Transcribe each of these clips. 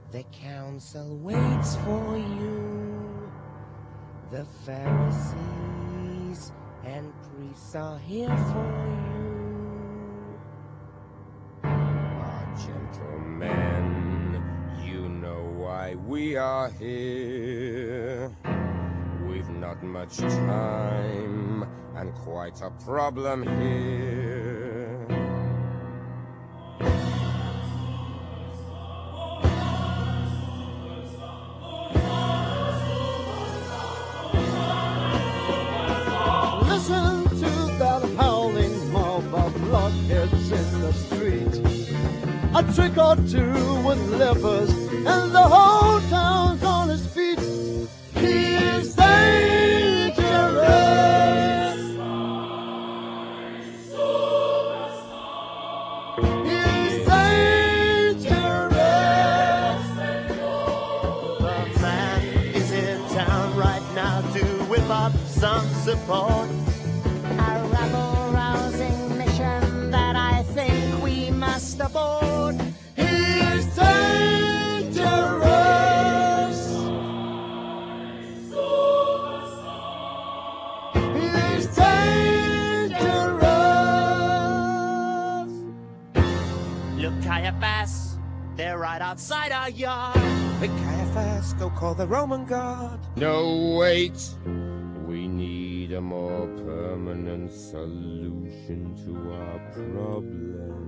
The council waits for you. The Pharisees and priests are here for you. Gentlemen, you know why we are here. We've not much time and quite a problem here. Listen to that howling mob of blockheads in the street. A trick or two with lepers, and the whole town's on its feet. He is dangerous. He is dangerous. The man is in town right now to whip up some support. A rabble-rousing mission that I think we must abort. He is dangerous. He is dangerous. Look, Caiaphas, they're right outside our yard. Quick, Caiaphas, go call the Roman guard. No, wait. We need a more permanent solution to our problem.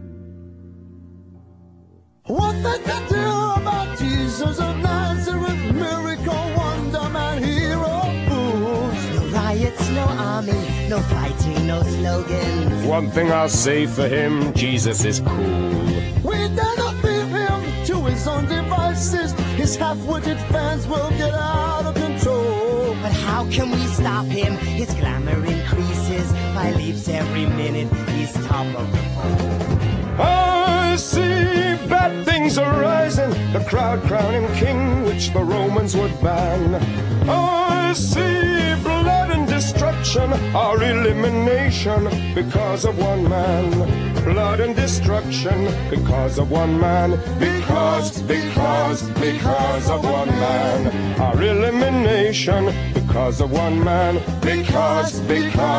What they can do about Jesus of Nazareth, miracle, wonder man, hero, fools. No riots, no army, no fighting, no slogans. One thing I'll say for him, Jesus is cool. We dare not leave him to his own devices. His half-witted fans will get out of control. But how can we stop him? His glamour increases by leaps every minute. He's top of the poll. I see bad things arising, the crowd crowning king, which the Romans would ban. I see blood and destruction, our elimination, because of one man. Blood and destruction, because of one man. Because of one man. Our elimination, because of one man. Because of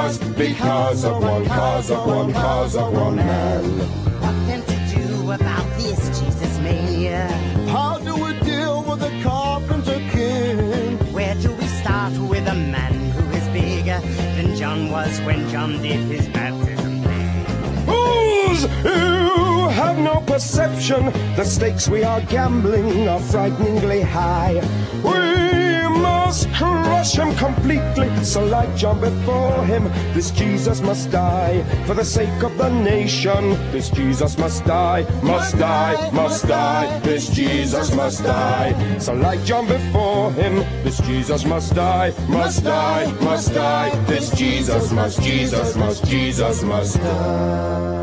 one man. What then to do about this Jesus mania? How do we deal with the carpenter king? Where do we start with a man who is bigger than John was when John did his baptism thing? Fools who have no perception, the stakes we are gambling are frighteningly high. We must crush him completely, so like John before him, this Jesus must die. For the sake of the nation, this Jesus must die, must die, must die, this Jesus must die. So like John before him, this Jesus must die, must die, must die, this Jesus must die.